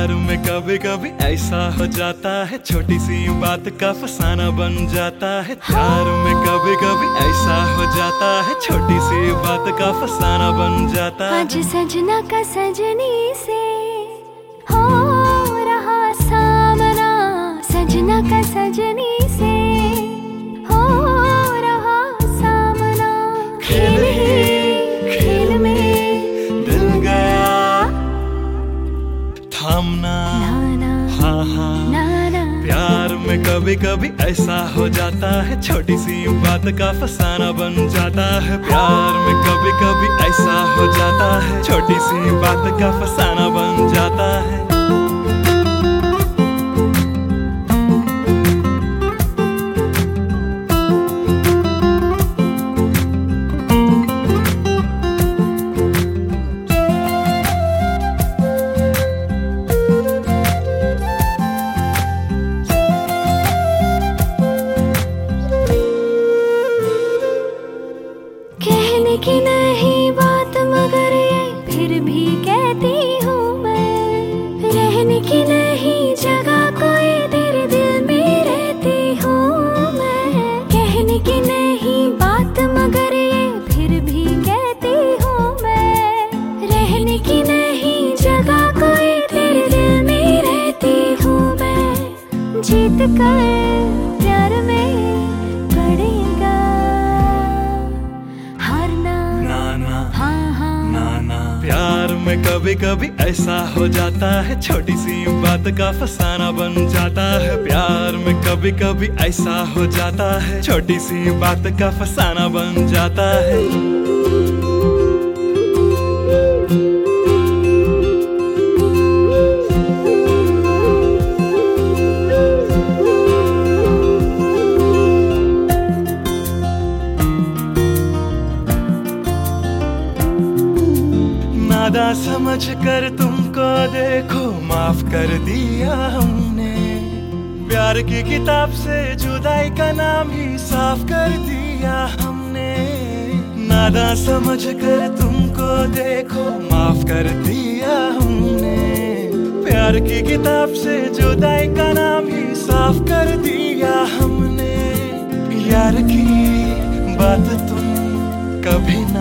प्यार में कभी कभी ऐसा हो जाता है, छोटी सी बात का फसाना बन जाता है। प्यार में कभी कभी ऐसा हो जाता है, छोटी सी बात का फसाना बन जाता है। आज सजना का सजनी से हो रहा सामना, सजना का सजनी से हो रहा सामना। खेल में दिल गया थामना, हाँ हाँ। प्यार में कभी कभी ऐसा हो जाता है, छोटी सी बात का फसाना बन जाता है। प्यार में कभी कभी ऐसा हो जाता है, छोटी सी बात का फसाना बन जाता है। कहने की नहीं बात मगर ये फिर भी कहती हूँ मैं, रहने की नहीं जगह कोई तेरे दिल में रहती हूँ मैं। कहने की नहीं बात मगर ये फिर भी कहती हूँ मैं, रहने की नहीं जगह कोई तेरे दिल में रहती हूँ मैं। जीत कर प्यार में पड़ेगा प्यार में कभी कभी ऐसा हो जाता है, छोटी सी बात का फसाना बन जाता है। प्यार में कभी कभी ऐसा हो जाता है, छोटी सी बात का फसाना बन जाता है। नादा समझ कर तुमको देखो माफ कर दिया हमने, प्यार की किताब से जुदाई का नाम ही साफ कर दिया हमने। नादा समझ कर तुमको देखो माफ कर दिया हमने, प्यार की किताब से जुदाई का नाम ही साफ कर दिया हमने। यार की बात तुम कभी ना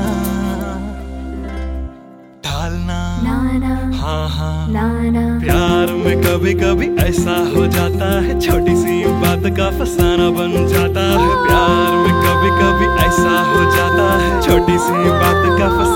हाँ हाँ। प्यार में कभी कभी ऐसा हो जाता है, छोटी सी बात का फसाना बन जाता है। प्यार में कभी कभी ऐसा हो जाता है, छोटी सी बात का फसाना